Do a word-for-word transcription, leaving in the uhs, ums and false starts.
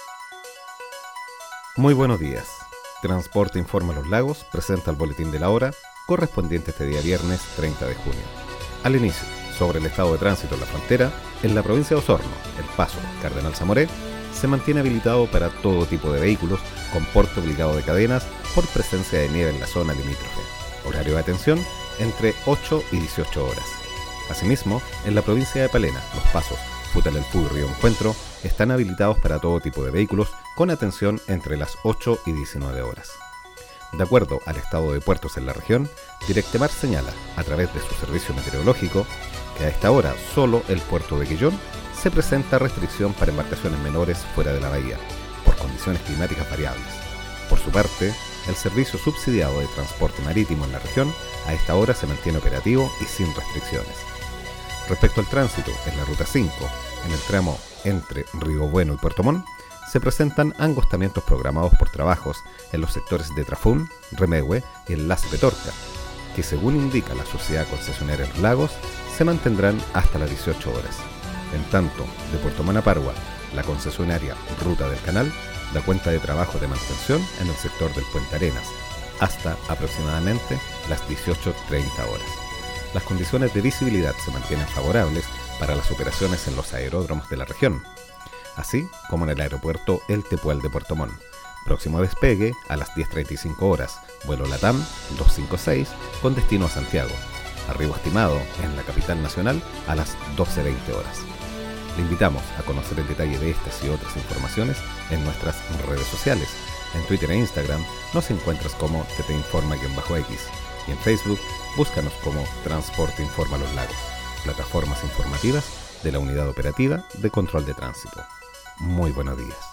Muy buenos días. Transporte Informa Los Lagos presenta el boletín de la hora correspondiente este día viernes treinta de junio. Al inicio, sobre el estado de tránsito en la frontera, en la provincia de Osorno, El Paso, Cardenal Zamoré, se mantiene habilitado para todo tipo de vehículos con porte obligado de cadenas por presencia de nieve en la zona limítrofe. Horario de atención entre ocho y dieciocho horas. Asimismo, en la provincia de Palena, Los Pasos, Futalelpú y Río Encuentro están habilitados para todo tipo de vehículos con atención entre las ocho y diecinueve horas. De acuerdo al estado de puertos en la región, Directemar señala, a través de su servicio meteorológico, que a esta hora solo el puerto de Quillón se presenta restricción para embarcaciones menores fuera de la bahía, por condiciones climáticas variables. Por su parte, el servicio subsidiado de transporte marítimo en la región a esta hora se mantiene operativo y sin restricciones. Respecto al tránsito en la Ruta cinco, en el tramo entre Río Bueno y Puerto Montt, se presentan angostamientos programados por trabajos en los sectores de Trafún, Remehue y Enlace Petorca, que según indica la sociedad concesionaria Los Lagos, se mantendrán hasta las dieciocho horas. En tanto, de Puerto Montt a Parua, la concesionaria Ruta del Canal da cuenta de trabajo de mantención en el sector del Puente Arenas, hasta aproximadamente las dieciocho treinta horas. Las condiciones de visibilidad se mantienen favorables para las operaciones en los aeródromos de la región, así como en el aeropuerto El Tepual de Puerto Montt. Próximo despegue a las diez treinta y cinco horas, vuelo LATAM doscientos cincuenta y seis con destino a Santiago. Arribo estimado en la capital nacional a las doce veinte horas. Le invitamos a conocer el detalle de estas y otras informaciones en nuestras redes sociales. En Twitter e Instagram nos encuentras como T T Informa-X y en Facebook búscanos como Transporte Informa Los Lagos, plataformas informativas de la Unidad Operativa de Control de Tránsito. Muy buenos días.